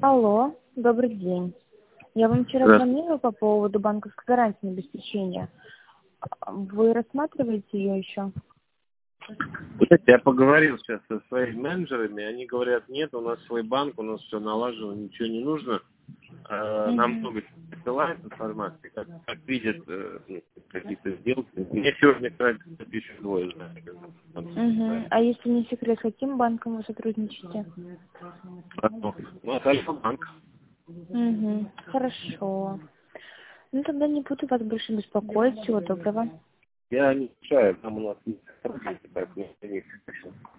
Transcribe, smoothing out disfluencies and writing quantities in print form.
Алло, добрый день. Я вам вчера Здравствуйте. звонила по поводу банковской гарантии на обеспечение. Вы рассматриваете ее еще? Знаете, я поговорил сейчас со своими менеджерами, они говорят, нет, у нас свой банк, у нас все налажено, ничего не нужно. Нам Угу. много присылают информации, как видят какие-то сделки. Мне сегодня, кстати, пишут двое, знаете, Угу. А если не секрет, с каким банком вы сотрудничаете? Ну, это Альфа-банк. Угу. Хорошо. Ну тогда не буду вас больше беспокоить. Всего доброго. Я не мешаю, там у нас есть сотрудники, поэтому я не хочу.